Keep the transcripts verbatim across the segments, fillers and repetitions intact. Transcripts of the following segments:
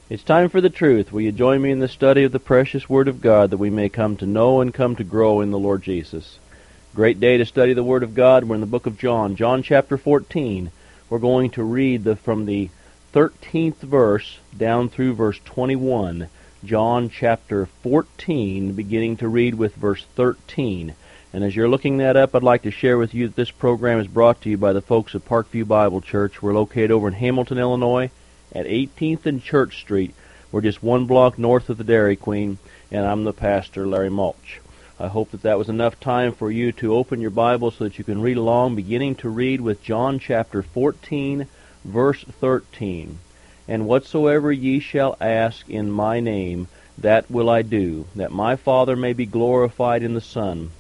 It's time for the truth. Will you join me in the study of the precious Word of God that we may come to know and come to grow in the Lord Jesus? Great day to study the Word of God. We're in the book of John, John chapter fourteen. We're going to read the, from the thirteenth verse down through verse twenty-one. John chapter fourteen, beginning to read with verse thirteen. And as you're looking that up, I'd like to share with you that this program is brought to you by the folks at Parkview Bible Church. We're located over in Hamilton, Illinois, at eighteenth and Church Street. We're just one block north of the Dairy Queen, and I'm the pastor, Larry Mulch. I hope that that was enough time for you to open your Bible so that you can read along, beginning to read with John chapter fourteen, verse thirteen. And whatsoever ye shall ask in my name, that will I do, that my Father may be glorified in the Son.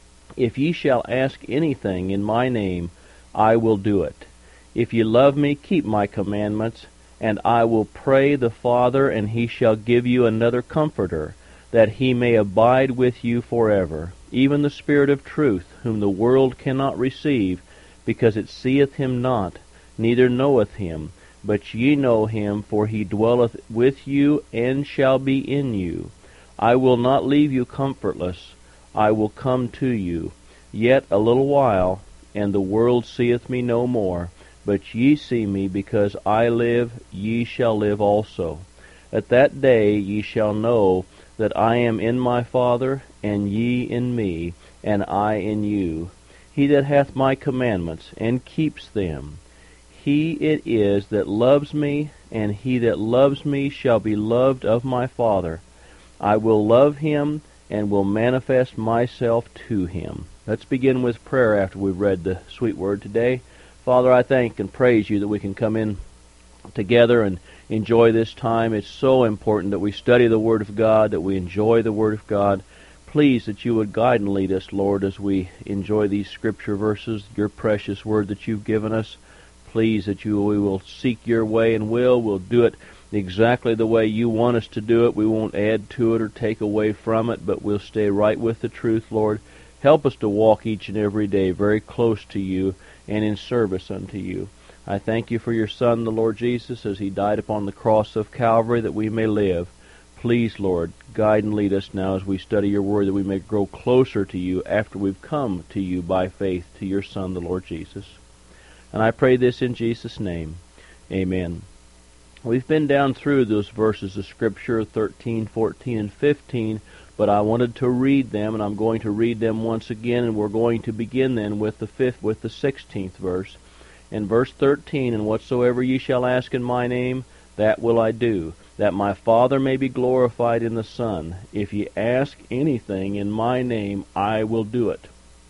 If ye shall ask anything in my name, I will do it. If ye love me, keep my commandments. And I will pray the Father, and he shall give you another Comforter, that he may abide with you forever, even the Spirit of truth, whom the world cannot receive, because it seeth him not, neither knoweth him. But ye know him, for he dwelleth with you, and shall be in you. I will not leave you comfortless. I will come to you. Yet a little while, and the world seeth me no more. But ye see me, because I live, ye shall live also. At that day ye shall know that I am in my Father, and ye in me, and I in you. He that hath my commandments, and keeps them, he it is that loves me, and he that loves me shall be loved of my Father. I will love him, and will manifest myself to him. Let's begin with prayer after we've read the sweet word today. Father, I thank and praise you that we can come in together and enjoy this time. It's so important that we study the Word of God, that we enjoy the Word of God. Please that you would guide and lead us, Lord, as we enjoy these Scripture verses, your precious Word that you've given us. Please that you we will seek your way and will. We'll do it exactly the way you want us to do it. We won't add to it or take away from it, but we'll stay right with the truth, Lord. Help us to walk each and every day very close to you and in service unto you. I thank you for your Son, the Lord Jesus, as he died upon the cross of Calvary that we may live. Please, Lord, guide and lead us now as we study your word, that we may grow closer to you after we've come to you by faith to your Son, the Lord Jesus. And I pray this in Jesus' name. Amen. We've been down through those verses of Scripture, thirteen, fourteen, and fifteen, but I wanted to read them, and I'm going to read them once again, and we're going to begin then with the fifth, with the sixteenth verse. In verse thirteen, and whatsoever ye shall ask in my name, that will I do, that my Father may be glorified in the Son. If ye ask anything in my name, I will do it.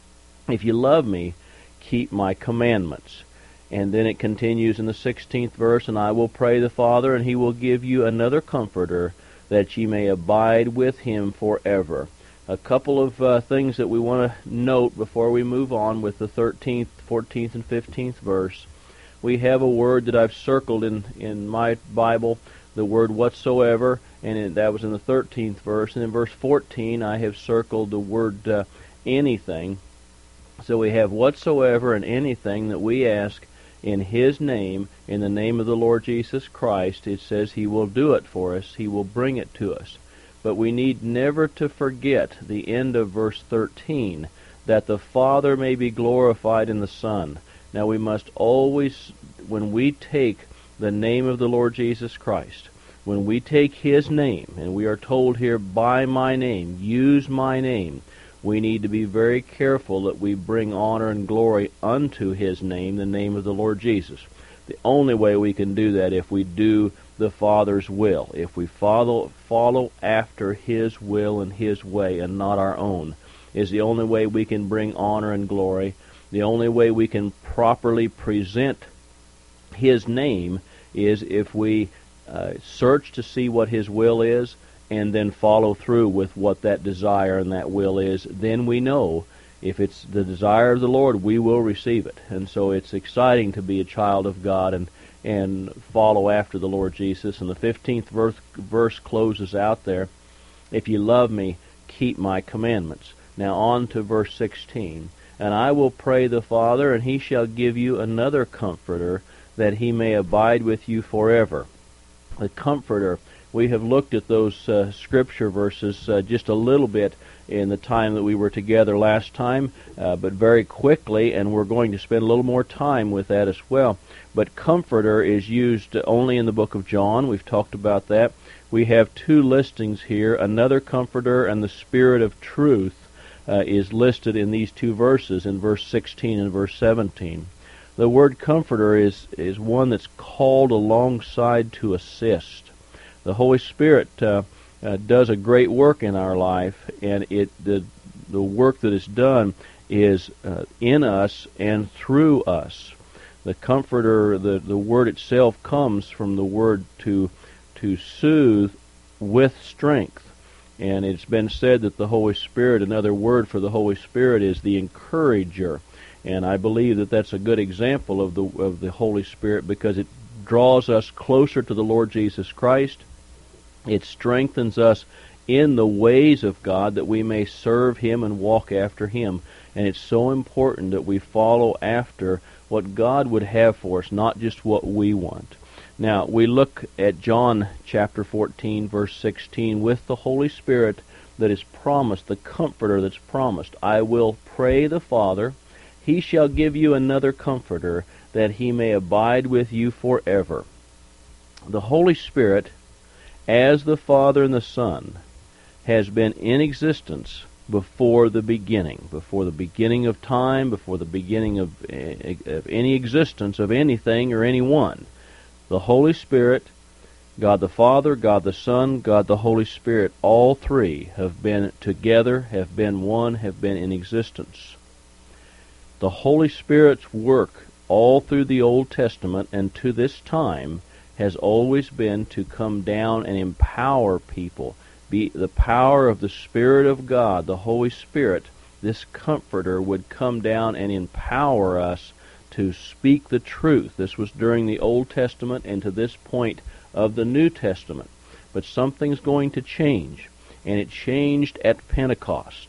If ye love me, keep my commandments. And then it continues in the sixteenth verse, and I will pray the Father, and he will give you another Comforter, that ye may abide with him forever. A couple of uh, things that we want to note before we move on with the thirteenth, fourteenth, and fifteenth verse. We have a word that I've circled in, in my Bible, the word whatsoever, and in, that was in the thirteenth verse. And in verse fourteen, I have circled the word uh, anything. So we have whatsoever and anything that we ask in his name, in the name of the Lord Jesus Christ. It says he will do it for us. He will bring it to us. But we need never to forget the end of verse thirteen, that the Father may be glorified in the Son. Now we must always, when we take the name of the Lord Jesus Christ, when we take his name, and we are told here, by my name, use my name, we need to be very careful that we bring honor and glory unto his name, the name of the Lord Jesus. The only way we can do that if we do the Father's will, if we follow follow after his will and his way and not our own, is the only way we can bring honor and glory. The only way we can properly present his name is if we uh, search to see what his will is, and then follow through with what that desire and that will is. Then we know if it's the desire of the Lord, we will receive it. And so it's exciting to be a child of God and and follow after the Lord Jesus. And the fifteenth verse, verse closes out there, if you love me, keep my commandments. Now on to verse sixteen. And I will pray the Father, and he shall give you another Comforter, that he may abide with you forever. the Comforter. We have looked at those uh, scripture verses uh, just a little bit in the time that we were together last time, uh, but very quickly, and we're going to spend a little more time with that as well. But Comforter is used only in the book of John. We've talked about that. We have two listings here. Another Comforter and the Spirit of Truth uh, is listed in these two verses, in verse sixteen and verse seventeen. The word Comforter is, is one that's called alongside to assist. The Holy Spirit uh, uh, does a great work in our life, and it the the work that is done is uh, in us and through us. The Comforter, the, the word itself comes from the word to to soothe with strength. And it's been said that the Holy Spirit, another word for the Holy Spirit, is the encourager. And I believe that that's a good example of the of the Holy Spirit, because it draws us closer to the Lord Jesus Christ. It strengthens us in the ways of God that we may serve Him and walk after Him. And it's so important that we follow after what God would have for us, not just what we want. Now, we look at John chapter fourteen, verse sixteen, with the Holy Spirit that is promised, the Comforter that's promised. I will pray the Father, He shall give you another Comforter, that He may abide with you forever. The Holy Spirit, as the Father and the Son, has been in existence before the beginning, before the beginning of time, before the beginning of, of any existence of anything or anyone. The Holy Spirit, God the Father, God the Son, God the Holy Spirit, all three have been together, have been one, have been in existence. The Holy Spirit's work all through the Old Testament and to this time has always been to come down and empower people. Be the power of the Spirit of God, the Holy Spirit, this Comforter, would come down and empower us to speak the truth. This was during the Old Testament and to this point of the New Testament. But something's going to change, and it changed at Pentecost.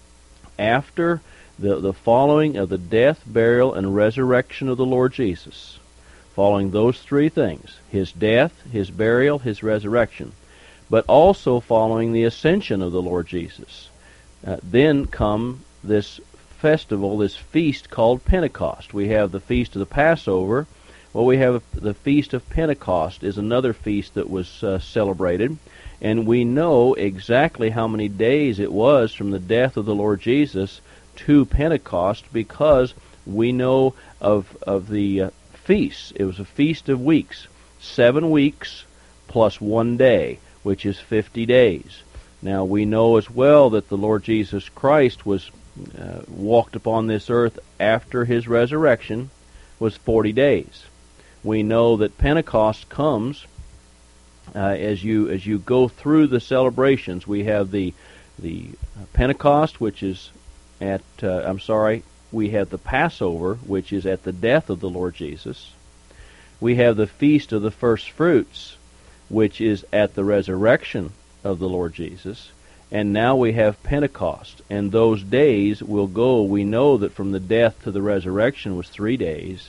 After the, the following of the death, burial, and resurrection of the Lord Jesus, following those three things, His death, His burial, His resurrection, but also following the ascension of the Lord Jesus, uh, then come this festival, this feast called Pentecost. We have the feast of the Passover. Well, we have the feast of Pentecost is another feast that was uh, celebrated, and we know exactly how many days it was from the death of the Lord Jesus to Pentecost, because we know of of the uh, feasts. It was a feast of weeks, seven weeks plus one day, which is fifty days. Now, we know as well that the Lord Jesus Christ was uh, walked upon this earth after His resurrection was forty days. We know that Pentecost comes uh, as you as you go through the celebrations. We have the the Pentecost, which is at uh, I'm sorry, we have the Passover, which is at the death of the Lord Jesus. We have the Feast of the First Fruits, which is at the resurrection of the Lord Jesus. And now we have Pentecost. And those days will go, we know that from the death to the resurrection was three days.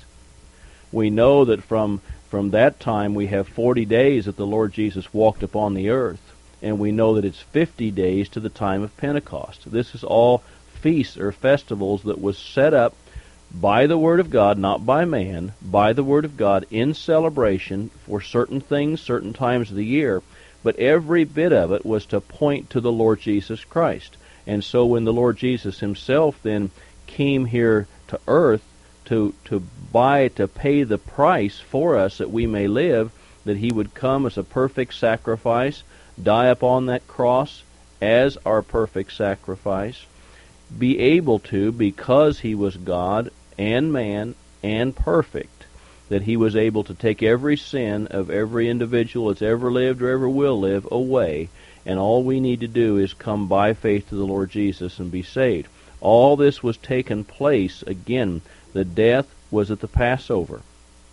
We know that from, from that time we have forty days that the Lord Jesus walked upon the earth. And we know that it's fifty days to the time of Pentecost. This is all feasts or festivals that was set up by the Word of God, not by man, by the Word of God in celebration for certain things, certain times of the year. But every bit of it was to point to the Lord Jesus Christ. And so when the Lord Jesus Himself then came here to earth to to buy, to pay the price for us that we may live, that He would come as a perfect sacrifice, die upon that cross as our perfect sacrifice, be able to, because He was God and man and perfect, that He was able to take every sin of every individual that's ever lived or ever will live away, and all we need to do is come by faith to the Lord Jesus and be saved. All this was taken place, again, the death was at the Passover.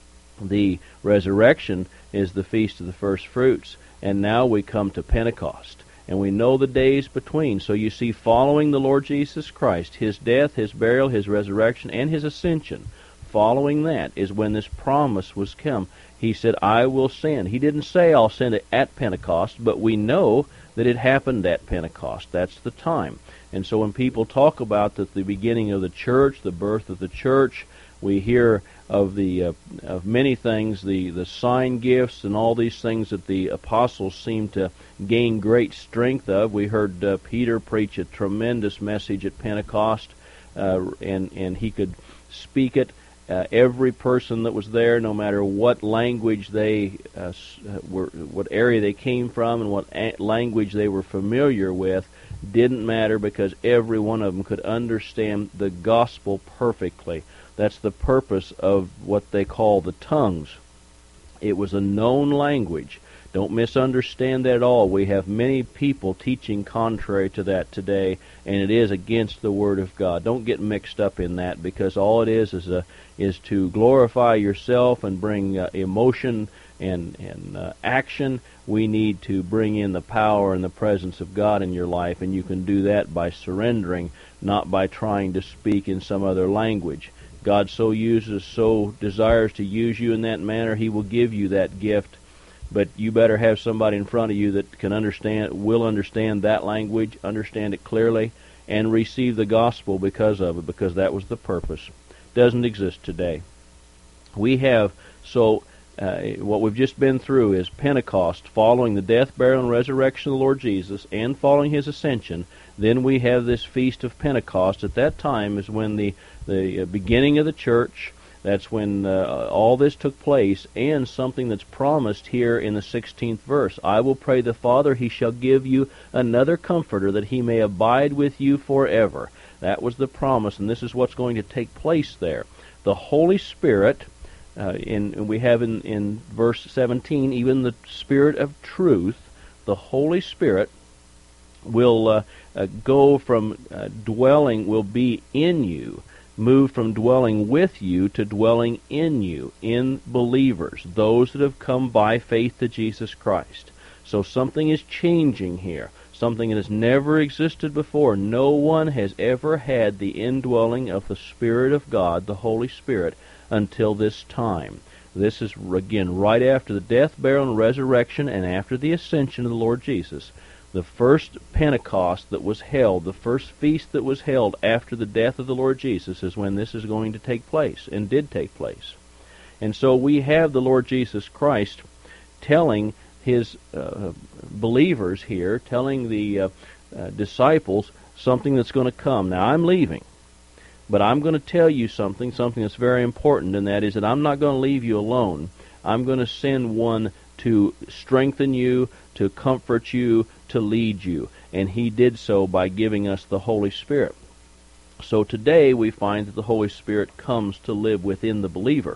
The resurrection is the Feast of the First Fruits, and now we come to Pentecost. And we know the days between. So you see, following the Lord Jesus Christ, His death, His burial, His resurrection, and His ascension, following that is when this promise was come. He said, I will send. He didn't say, I'll send it at Pentecost, but we know that it happened at Pentecost. That's the time. And so when people talk about the, the beginning of the church, the birth of the church, we hear of the uh, of many things, the, the sign gifts and all these things that the apostles seem to gain great strength of. We heard uh, Peter preach a tremendous message at Pentecost, uh, and, and he could speak it. Uh, every person that was there, no matter what language they uh, were, what area they came from, and what a- language they were familiar with, didn't matter, because every one of them could understand the gospel perfectly. That's the purpose of what they call the tongues. It was a known language. Don't misunderstand that at all. We have many people teaching contrary to that today, and it is against the Word of God. Don't get mixed up in that, because all it is is a is to glorify yourself and bring uh, emotion and and uh, action. We need to bring in the power and the presence of God in your life, and you can do that by surrendering, not by trying to speak in some other language. God so uses, so desires to use you in that manner, He will give you that gift. But you better have somebody in front of you that can understand, will understand that language, understand it clearly, and receive the gospel because of it, because that was the purpose. Doesn't exist today. We have, so uh, what we've just been through is Pentecost, following the death, burial, and resurrection of the Lord Jesus, and following His ascension. Then we have this Feast of Pentecost. At that time is when the, the beginning of the church, that's when uh, all this took place, and something that's promised here in the sixteenth verse. I will pray the Father, He shall give you another Comforter, that He may abide with you forever. That was the promise, and this is what's going to take place there. The Holy Spirit, uh, in, and we have in, in verse seventeen, even the Spirit of truth, the Holy Spirit will uh, uh, go from uh, dwelling, will be in you, move from dwelling with you to dwelling in you, in believers, those that have come by faith to Jesus Christ. So something is changing here, something that has never existed before. No one has ever had the indwelling of the Spirit of God, the Holy Spirit, until this time. This is, again, right after the death, burial, and resurrection, and after the ascension of the Lord Jesus. The first Pentecost that was held, the first feast that was held after the death of the Lord Jesus, is when this is going to take place, and did take place. And so we have the Lord Jesus Christ telling His uh, believers here, telling the uh, uh, disciples something that's going to come. Now, I'm leaving, but I'm going to tell you something, something that's very important, and that is that I'm not going to leave you alone. I'm going to send one to strengthen you, to comfort you, to lead you. And He did so by giving us the Holy Spirit. So today we find that the Holy Spirit comes to live within the believer.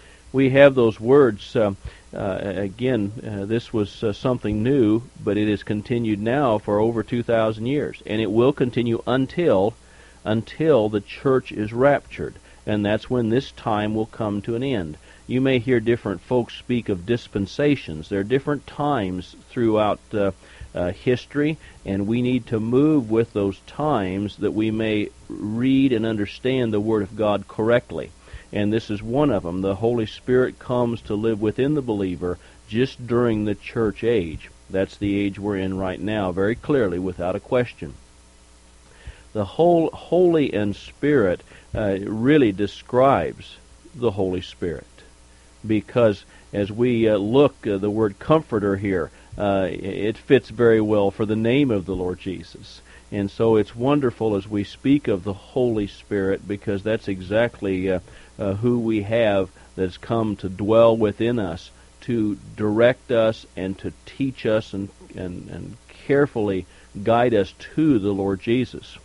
We have those words, uh, uh, again, uh, this was uh, something new, but it has continued now for over two thousand years. And it will continue until, until the church is raptured. And that's when this time will come to an end. You may hear different folks speak of dispensations. There are different times throughout uh, uh, history, and we need to move with those times that we may read and understand the Word of God correctly. And this is one of them. The Holy Spirit comes to live within the believer just during the church age. That's the age we're in right now, very clearly, without a question. The whole Holy and Spirit uh, really describes the Holy Spirit. Because as we uh, look, uh, the word comforter here, uh, it fits very well for the name of the Lord Jesus. And so it's wonderful as we speak of the Holy Spirit, because that's exactly uh, uh, who we have that's come to dwell within us, to direct us and to teach us and, and, and carefully guide us to the Lord Jesus.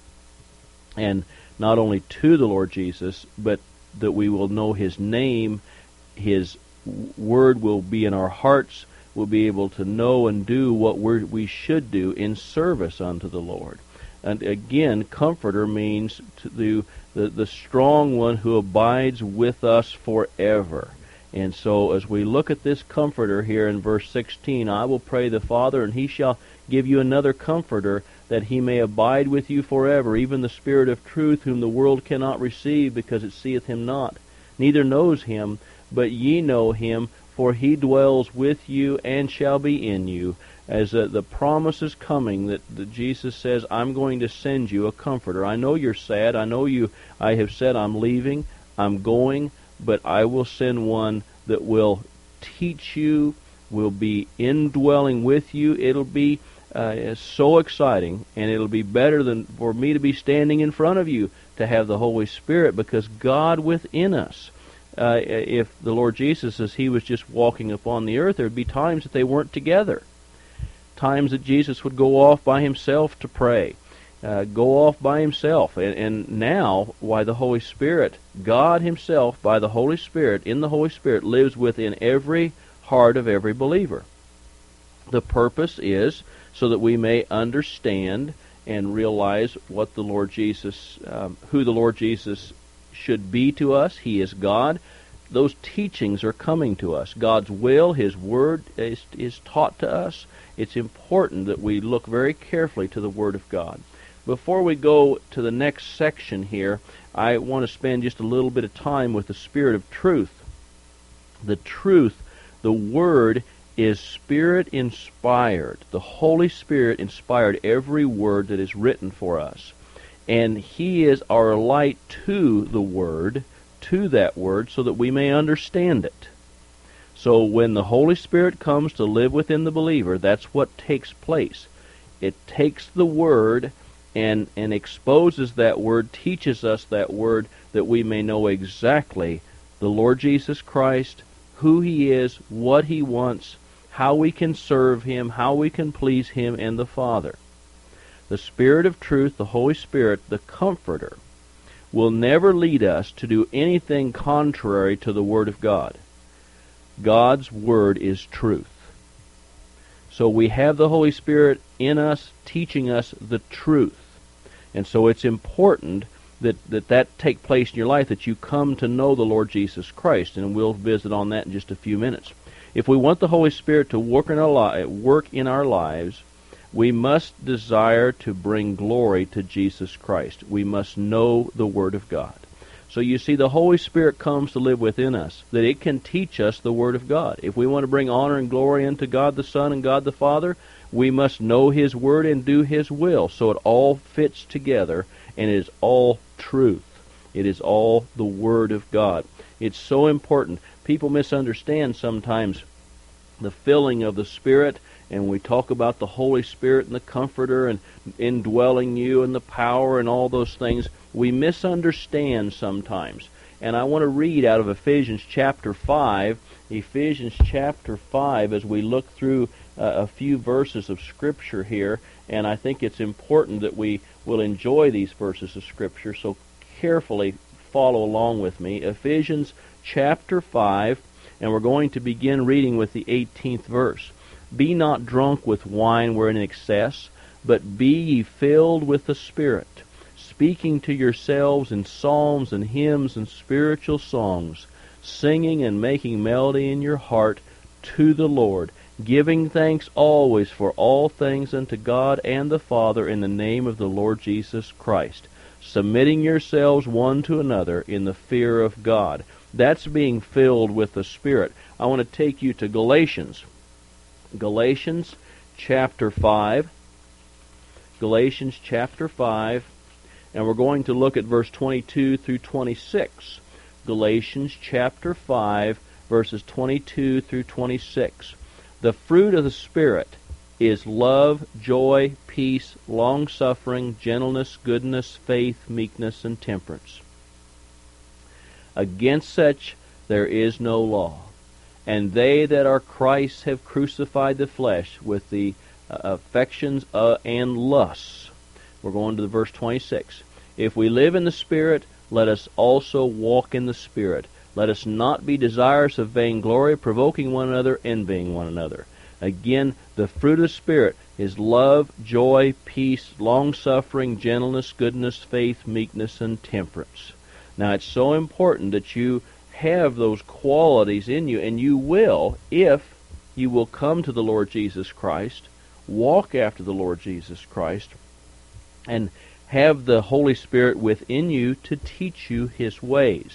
And not only to the Lord Jesus, but that we will know His name, His Word will be in our hearts, we'll be able to know and do what we're, we should do in service unto the Lord. And again, Comforter means to the, the, the strong one who abides with us forever. And so as we look at this Comforter here in verse sixteen, I will pray the Father, and He shall give you another Comforter, that He may abide with you forever, even the Spirit of truth, whom the world cannot receive, because it seeth Him not, neither knows him, but ye know him, for he dwells with you and shall be in you. As uh, the promise is coming that, that Jesus says, I'm going to send you a comforter. I know you're sad. I know you. I have said I'm leaving. I'm going, but I will send one that will teach you, will be indwelling with you. It'll be uh, so exciting, and it'll be better than for me to be standing in front of you to have the Holy Spirit, because God within us. Uh, if the Lord Jesus, as he was just walking upon the earth, there would be times that they weren't together. Times that Jesus would go off by himself to pray, uh, go off by himself. And, and now, why the Holy Spirit, God himself, by the Holy Spirit, in the Holy Spirit, lives within every heart of every believer. The purpose is so that we may understand and realize what the Lord Jesus, um, who the Lord Jesus should be to us. He is God. Those teachings are coming to us. God's will, his word is, is taught to us. It's important that we look very carefully to the Word of God. Before we go to the next section here, I want to spend just a little bit of time with the Spirit of truth. The truth, the Word, is Spirit-inspired. The Holy Spirit inspired every word that is written for us. And he is our light to the Word, to that Word, so that we may understand it. So when the Holy Spirit comes to live within the believer, that's what takes place. It takes the Word and, and exposes that Word, teaches us that Word, that we may know exactly the Lord Jesus Christ, who he is, what he wants, how we can serve him, how we can please him and the Father. The Spirit of truth, the Holy Spirit, the Comforter, will never lead us to do anything contrary to the Word of God. God's Word is truth. So we have the Holy Spirit in us, teaching us the truth. And so it's important that that, that take place in your life, that you come to know the Lord Jesus Christ. And we'll visit on that in just a few minutes. If we want the Holy Spirit to work in our, li- work in our lives, we must desire to bring glory to Jesus Christ. We must know the Word of God. So you see, the Holy Spirit comes to live within us, that it can teach us the Word of God. If we want to bring honor and glory unto God the Son and God the Father, we must know his Word and do his will. So it all fits together, and it is all truth. It is all the Word of God. It's so important. People misunderstand sometimes the filling of the Spirit, and we talk about the Holy Spirit and the Comforter and indwelling you and the power and all those things. We misunderstand sometimes. And I want to read out of Ephesians chapter five, Ephesians chapter five, as we look through uh, a few verses of Scripture here. And I think it's important that we will enjoy these verses of Scripture, so carefully follow along with me. Ephesians chapter five, and we're going to begin reading with the eighteenth verse. Be not drunk with wine wherein excess, but be ye filled with the Spirit, speaking to yourselves in psalms and hymns and spiritual songs, singing and making melody in your heart to the Lord, giving thanks always for all things unto God and the Father in the name of the Lord Jesus Christ, submitting yourselves one to another in the fear of God. That's being filled with the Spirit. I want to take you to Galatians. Galatians chapter five. Galatians chapter five. And we're going to look at verse twenty-two through twenty-six. Galatians chapter five, verses twenty-two through twenty-six. The fruit of the Spirit is love, joy, peace, long-suffering, gentleness, goodness, faith, meekness, and temperance. Against such there is no law. And they that are Christ's have crucified the flesh with the uh, affections uh, and lusts. We're going to the verse twenty-six. If we live in the Spirit, let us also walk in the Spirit. Let us not be desirous of vainglory, provoking one another, envying one another. Again, the fruit of the Spirit is love, joy, peace, long-suffering, gentleness, goodness, faith, meekness, and temperance. Now, it's so important that you have those qualities in you, and you will if you will come to the Lord Jesus Christ, walk after the Lord Jesus Christ, and have the Holy Spirit within you to teach you his ways.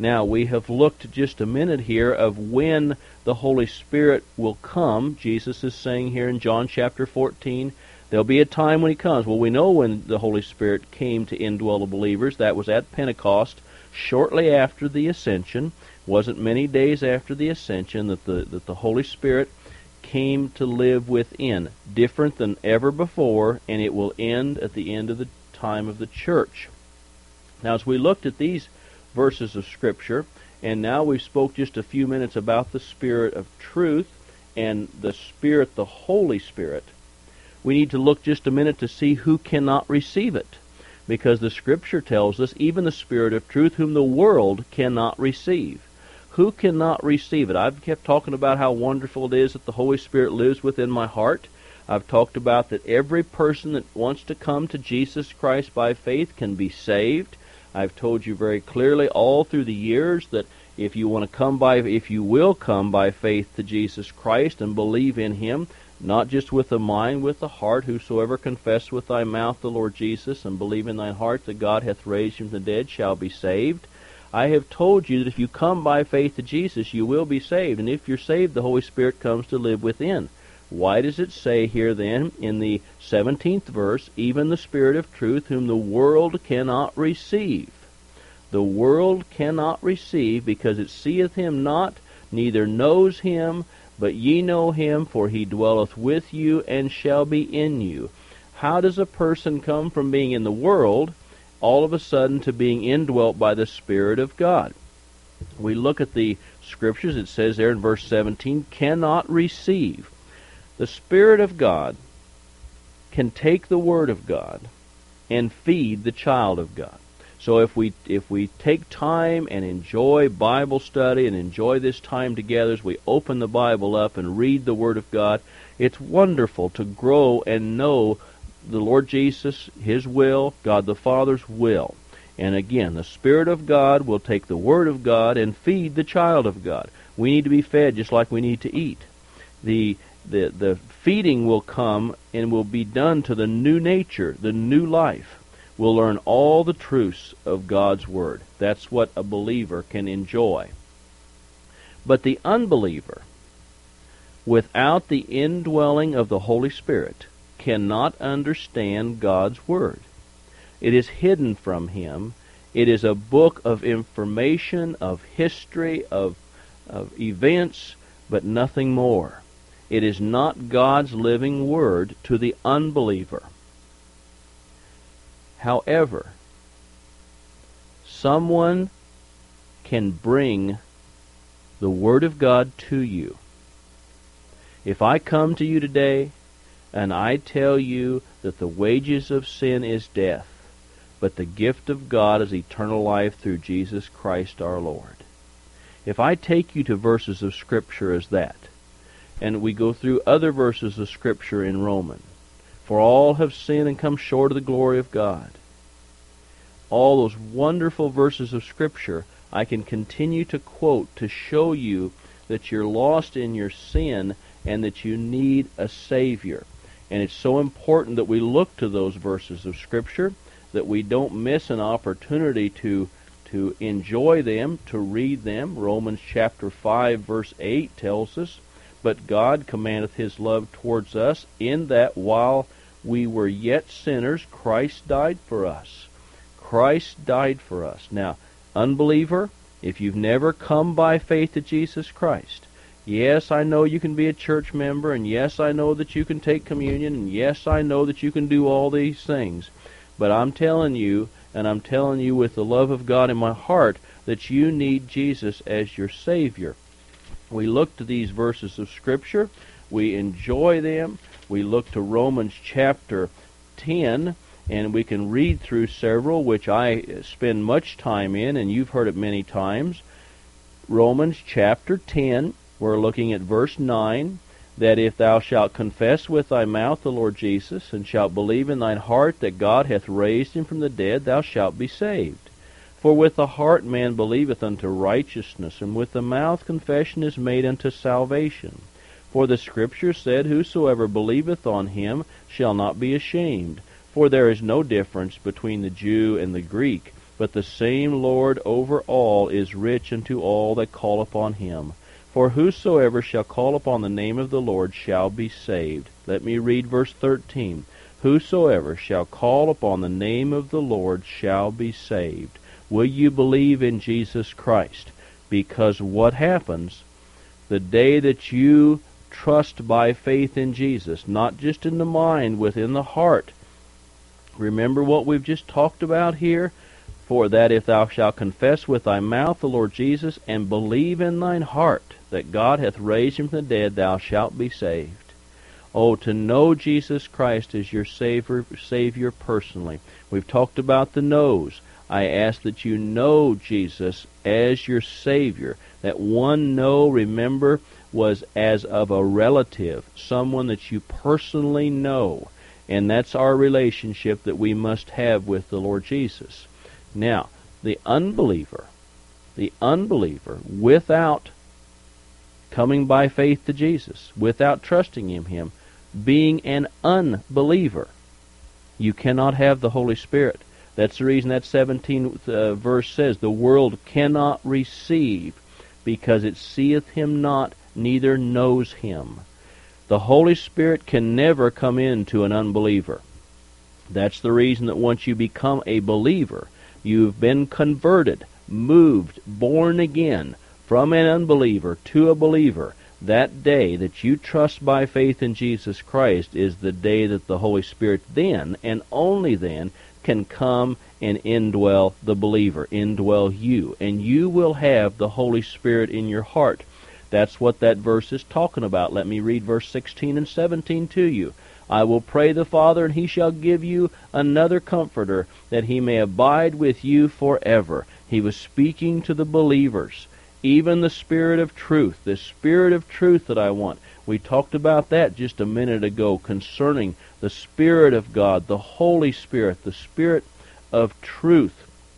Now, we have looked just a minute here of when the Holy Spirit will come. Jesus is saying here in John chapter fourteen, there'll be a time when He comes. Well, we know when the Holy Spirit came to indwell the believers. That was at Pentecost, shortly after the ascension. It wasn't many days after the ascension that the, that the Holy Spirit came to live within, different than ever before, and it will end at the end of the time of the church. Now, as we looked at these verses of Scripture, and now we spoke just a few minutes about the Spirit of truth and the Spirit, the Holy Spirit, we need to look just a minute to see who cannot receive it. Because the Scripture tells us, even the Spirit of truth, whom the world cannot receive. Who cannot receive it? I've kept talking about how wonderful it is that the Holy Spirit lives within my heart. I've talked about that every person that wants to come to Jesus Christ by faith can be saved. I've told you very clearly all through the years that if you want to come by, if you will come by faith to Jesus Christ and believe in Him, not just with the mind, with the heart, whosoever confess with thy mouth the Lord Jesus and believe in thine heart that God hath raised Him from the dead shall be saved. I have told you that if you come by faith to Jesus, you will be saved. And if you're saved, the Holy Spirit comes to live within. Why does it say here then, in the seventeenth verse, even the Spirit of truth, whom the world cannot receive? The world cannot receive, because it seeth Him not, neither knows Him, but ye know Him, for He dwelleth with you and shall be in you. How does a person come from being in the world all of a sudden to being indwelt by the Spirit of God? We look at the Scriptures. It says there in verse seventeen, cannot receive. The Spirit of God can take the Word of God and feed the child of God. So if we if we take time and enjoy Bible study and enjoy this time together as we open the Bible up and read the Word of God, it's wonderful to grow and know the Lord Jesus, His will, God the Father's will. And again, the Spirit of God will take the Word of God and feed the child of God. We need to be fed just like we need to eat. The the the feeding will come and will be done to the new nature, the new life. We'll learn all the truths of God's Word. That's what a believer can enjoy. But the unbeliever, without the indwelling of the Holy Spirit, cannot understand God's Word. It is hidden from him. It is a book of information, of history, of, of events, but nothing more. It is not God's living Word to the unbeliever. However, someone can bring the Word of God to you. If I come to you today and I tell you that the wages of sin is death, but the gift of God is eternal life through Jesus Christ our Lord. If I take you to verses of Scripture as that, and we go through other verses of Scripture in Romans, for all have sinned and come short of the glory of God. All those wonderful verses of Scripture I can continue to quote to show you that you're lost in your sin and that you need a Savior. And it's so important that we look to those verses of Scripture, that we don't miss an opportunity to to enjoy them, to read them. Romans chapter five verse eight tells us, "But God commandeth His love towards us, in that while we were yet sinners, Christ died for us." Christ died for us. Now, unbeliever, if you've never come by faith to Jesus Christ, yes, I know you can be a church member, and yes, I know that you can take communion, and yes, I know that you can do all these things. But I'm telling you, and I'm telling you with the love of God in my heart, that you need Jesus as your Savior. We look to these verses of Scripture. We enjoy them. We look to Romans chapter ten, and we can read through several, which I spend much time in, and you've heard it many times. Romans chapter ten, we're looking at verse nine, that if thou shalt confess with thy mouth the Lord Jesus, and shalt believe in thine heart that God hath raised Him from the dead, thou shalt be saved. For with the heart man believeth unto righteousness, and with the mouth confession is made unto salvation. For the Scripture said, Whosoever believeth on Him shall not be ashamed. For there is no difference between the Jew and the Greek, but the same Lord over all is rich unto all that call upon him. For whosoever shall call upon the name of the Lord shall be saved. Let me read verse thirteen. Whosoever shall call upon the name of the Lord shall be saved. Will you believe in Jesus Christ? Because what happens the day that you trust by faith in Jesus, not just in the mind, within the heart. Remember what we've just talked about here? For that if thou shalt confess with thy mouth the Lord Jesus, and believe in thine heart that God hath raised him from the dead, thou shalt be saved. Oh, to know Jesus Christ as your Savior, Savior personally. We've talked about the knows. I ask that you know Jesus as your Savior. That one know, remember, was as of a relative, someone that you personally know. And that's our relationship that we must have with the Lord Jesus. Now, the unbeliever, the unbeliever, without coming by faith to Jesus, without trusting in him, being an unbeliever, you cannot have the Holy Spirit. That's the reason that seventeenth uh, verse says, the world cannot receive, because it seeth him not, neither knows him. The Holy Spirit can never come into an unbeliever. That's the reason that once you become a believer, you've been converted, moved, born again, from an unbeliever to a believer. That day that you trust by faith in Jesus Christ is the day that the Holy Spirit then, and only then, can come and indwell the believer, indwell you. And you will have the Holy Spirit in your heart. That's what that verse is talking about. Let me read verse sixteen and seventeen to you. I will pray the Father, and he shall give you another Comforter, that he may abide with you forever. He was speaking to the believers. Even the Spirit of truth, the Spirit of truth that I want. We talked about that just a minute ago concerning the Spirit of God, the Holy Spirit, the Spirit of truth,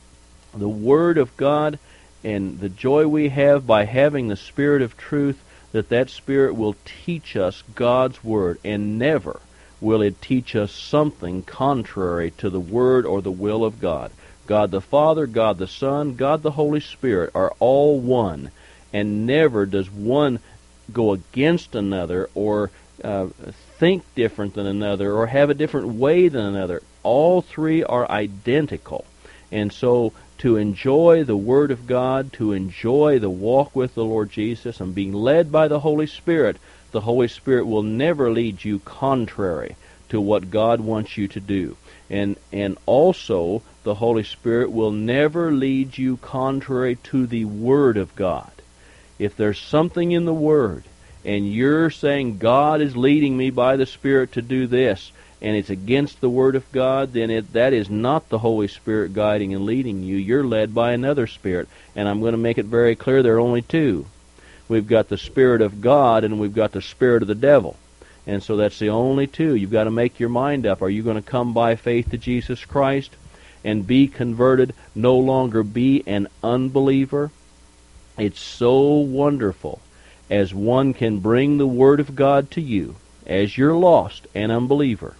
the Word of God, and the joy we have by having the Spirit of truth, that that Spirit will teach us God's Word, and never will it teach us something contrary to the Word or the will of God. God the Father, God the Son, God the Holy Spirit are all one, and never does one go against another or uh, think different than another or have a different way than another. All three are identical. And so to enjoy the Word of God, to enjoy the walk with the Lord Jesus and being led by the Holy Spirit, the Holy Spirit will never lead you contrary to what God wants you to do. And and also, the Holy Spirit will never lead you contrary to the Word of God. If there's something in the Word, and you're saying, God is leading me by the Spirit to do this, and it's against the Word of God, then it, that is not the Holy Spirit guiding and leading you. You're led by another spirit. And I'm going to make it very clear, there are only two. We've got the Spirit of God, and we've got the Spirit of the devil. And so that's the only two. You've got to make your mind up. Are you going to come by faith to Jesus Christ and be converted, no longer be an unbeliever? It's so wonderful as one can bring the Word of God to you as you're lost, an unbeliever,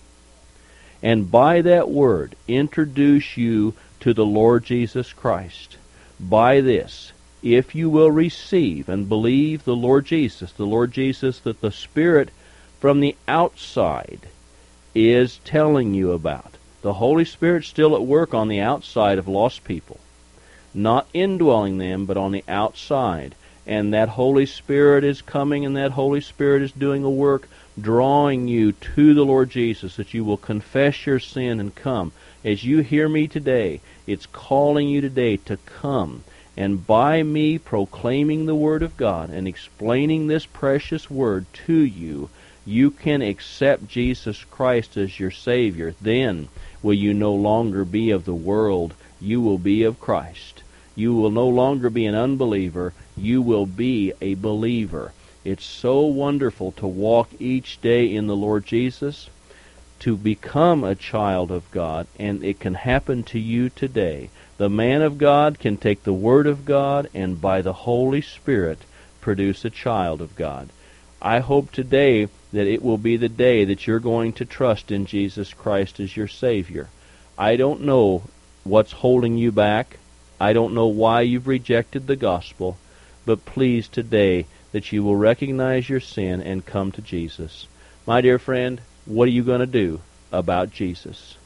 and by that Word introduce you to the Lord Jesus Christ. By this, if you will receive and believe the Lord Jesus, the Lord Jesus that the Spirit from the outside is telling you about. The Holy Spirit's still at work on the outside of lost people. Not indwelling them, but on the outside. And that Holy Spirit is coming, and that Holy Spirit is doing a work drawing you to the Lord Jesus, that you will confess your sin and come. As you hear me today, it's calling you today to come. And by me proclaiming the Word of God and explaining this precious Word to you, you can accept Jesus Christ as your Savior. Then will you no longer be of the world. You will be of Christ. You will no longer be an unbeliever. You will be a believer. It's so wonderful to walk each day in the Lord Jesus, to become a child of God, and it can happen to you today. The man of God can take the Word of God and by the Holy Spirit produce a child of God. I hope today that it will be the day that you're going to trust in Jesus Christ as your Savior. I don't know what's holding you back. I don't know why you've rejected the gospel, but please today that you will recognize your sin and come to Jesus. My dear friend, what are you going to do about Jesus?